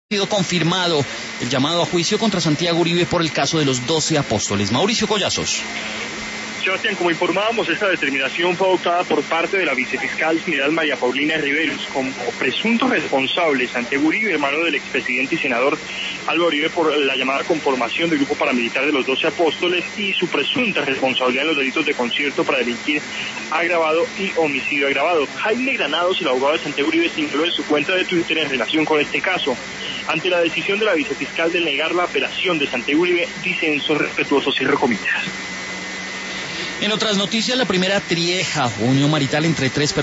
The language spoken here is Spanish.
sido confirmado el llamado a juicio contra Santiago Uribe por el caso de los 12 apóstoles. Mauricio Collazos. Sebastián, como informábamos, esta determinación fue adoptada por parte de la vicefiscal general María Paulina Riveros como presunto responsable Santiago Uribe, hermano del expresidente y senador Álvaro Uribe, por la llamada conformación del grupo paramilitar de los 12 apóstoles y su presunta responsabilidad en los delitos de concierto para delinquir agravado y homicidio agravado. Jaime Granados, el abogado de Santiago Uribe, señaló en su cuenta de Twitter en relación con este caso. Ante la decisión de la vicefiscal de negar la apelación de Santiago Uribe, disenso respetuoso, cierro comillas. En otras noticias, la primera trieja, unión marital entre tres personas